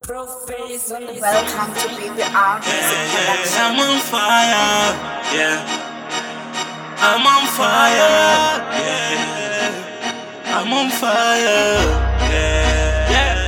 Welcome to BBR Music Production. I'm on fire, yeah. I'm on fire, yeah. I'm on fire, yeah.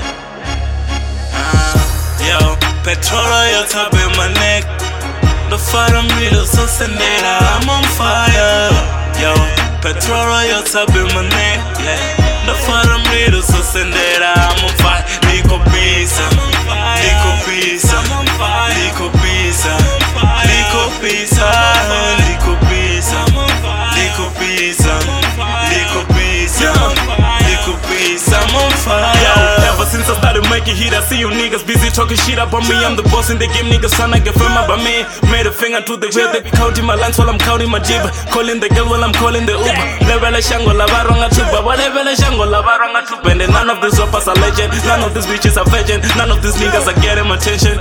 Yo, petrol yo top in my neck. The fire middle so sendera. I'm on fire, yo. Petrol yo top in my neck, yeah. The fire middle so sendera. I'm on fire. Nico pizza, Nico pizza, Nico pizza, Nico pizza, Nico pizza, Nico pizza, Nico pizza, Nico pizza. I'm on fire. Ever since I started making heat, I see you niggas busy talking shit up on me. I'm the boss in the game, niggas tryna get firm up by me. Made a finger to the wheel, they be counting my lines while I'm counting my jib. Calling the girl while I'm calling the Uber. Level shango la baronga tuba, whatever shango la baronga tuba. And none of these rappers are legend, none of these bitches are virgin, none of these niggas are getting my attention.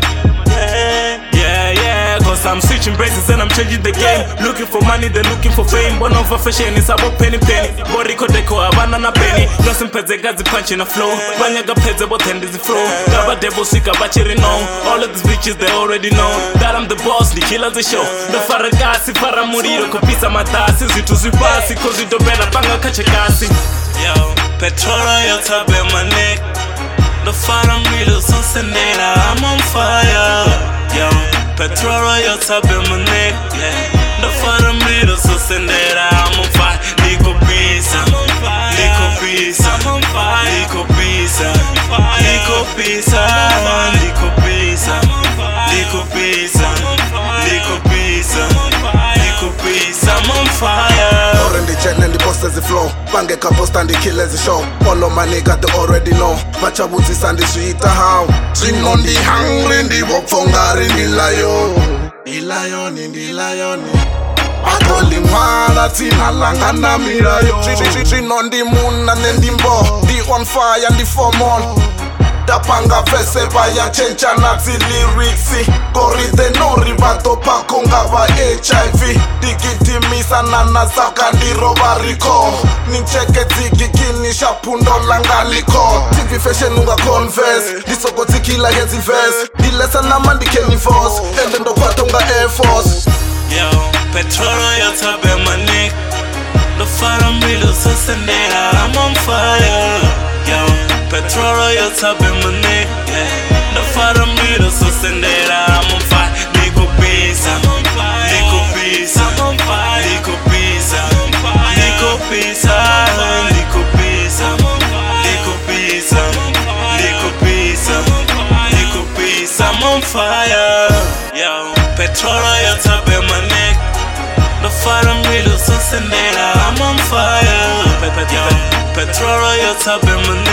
Yeah, cause I'm switching braces and I'm changing the game. Looking for money, they're looking for fame. One of a fashion is about penny. Boriko deko abana penny. Nothing peze gazi punch in a flow. Banyaga peze botendi zi flow. Gaba debo sika bachiri no. All of these bitches they already know that I'm the boss, the killer the show. The faragasi, faramuriro, kopisa matasi. Zitu zipasi, cause you don't better banga kachekasi. Yo, petrol yo top in my neck. The fire middle so sendera. I'm on fire, yo. Petrol yo top in my neck, yeah. The fire middle so sendera. I'm on fire. Nico pizza, Nico pizza, Nico pizza, Nico pizza, Nico pizza, Nico pizza, Nico pizza, Nico pizza. I'm on fire. The jet and the posters the flow. Bange post and the killers the show. All of my niggas they already know. Bacha booties and the street how. Dream on the hungry, the walk for ngari ni lion. The lion in the lion. Atoli mwana tina langana mirayo. Dream on the moon and then the ball. The on fire and the formal. Dapanga vese vaya chencha nazi lyrics. Korite no ribato pakonga va HIV. Digitimisa nana saka ndiroba riko. Nincheke tiki kinisha pundo langaliko. TV fashion unga converse. Disoko tiki la hezi verse. Dilesa na mandi keni force. Endendo kwa tonga Air Force. Yo, petrol yo top in my neck. The fire middle so sendera. I'm on fire, yo. Petrol yo top in my neck, yeah. The fire middle so sendera. I'm on fire. Nico pizza, Nico pizza, Nico pizza, Nico pizza, Nico pizza, Nico pizza, Nico pizza, Nico pizza. I'm on fire, yo. Petrol yo top in my neck. The fire middle so sendera. I'm on fire, yo. Petrol yo top in my neck.